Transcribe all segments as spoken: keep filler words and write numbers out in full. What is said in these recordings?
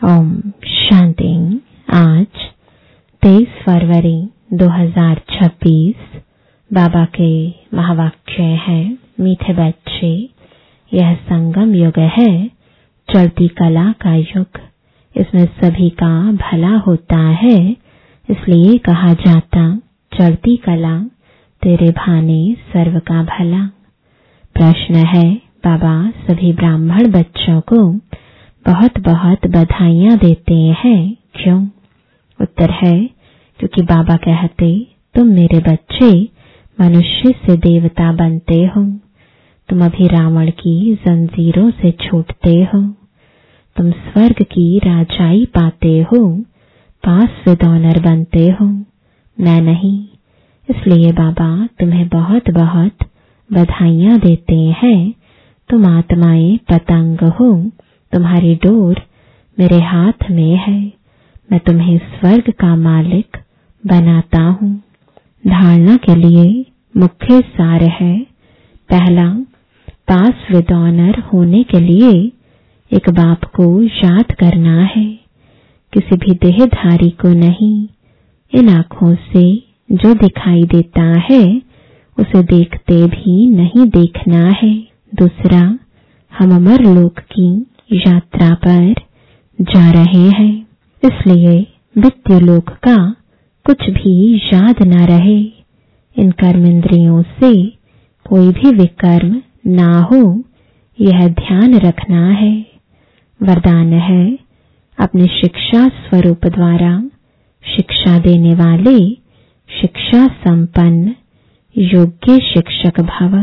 ओम शांति। आज तेईस फरवरी दो हज़ार छब्बीस। बाबा के महावाक्य है, मीठे बच्चे, यह संगम युग है, चढ़ती कला का युग। इसमें सभी का भला होता है, इसलिए कहा जाता चढ़ती कला तेरे भाने सर्व का भला। प्रश्न है, बाबा सभी ब्राह्मण बच्चों को बहुत बहुत बधाइयां देते हैं, क्यों? उत्तर है, क्योंकि बाबा कहते तुम मेरे बच्चे मनुष्य से देवता बनते हो। तुम अभी रावण की जंजीरों से छूटते हो। तुम स्वर्ग की राजाई पाते हो, पास विद ऑनर बनते हो, मैं नहीं। इसलिए बाबा तुम्हें बहुत बहुत बधाइयां देते हैं। तुम आत्माएं पतंग हो, तुम्हारी डोर मेरे हाथ में है। मैं तुम्हें स्वर्ग का मालिक बनाता हूँ। धारणा के लिए मुख्य सार है, पहला, पास विद ऑनर होने के लिए एक बाप को याद करना है, किसी भी देहधारी को नहीं। इन आँखों से जो दिखाई देता है उसे देखते भी नहीं देखना है। दूसरा, हम अमर लोक की यात्रा पर जा रहे हैं, इसलिए वित्तीय लोक का कुछ भी याद न रहे। इन कर्म इंद्रियों से कोई भी विकर्म ना हो, यह ध्यान रखना है। वरदान है, अपने शिक्षा स्वरूप द्वारा शिक्षा देने वाले शिक्षा संपन्न योग्य शिक्षक भव।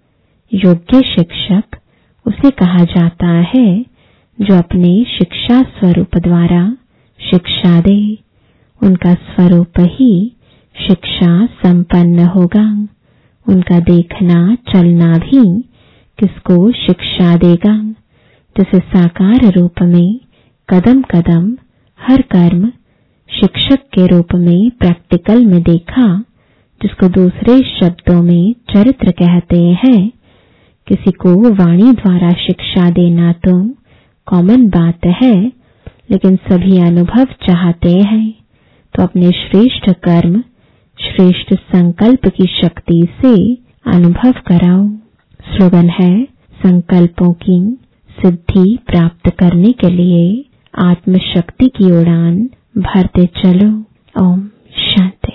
योग्य शिक्षक उसे कहा जाता है जो अपने शिक्षा स्वरूप द्वारा शिक्षा दे। उनका स्वरूप ही शिक्षा संपन्न होगा। उनका देखना चलना भी किसको शिक्षा देगा। जैसे साकार रूप में कदम कदम हर कर्म शिक्षक के रूप में प्रैक्टिकल में देखा, जिसको दूसरे शब्दों में चरित्र कहते हैं। किसी को वाणी द्वारा शिक्षा देना तो कॉमन बात है, लेकिन सभी अनुभव चाहते हैं, तो अपने श्रेष्ठ कर्म श्रेष्ठ संकल्प की शक्ति से अनुभव कराओ। स्लोगन है, संकल्पों की सिद्धि प्राप्त करने के लिए आत्म शक्ति की उड़ान भरते चलो। ओम शांति।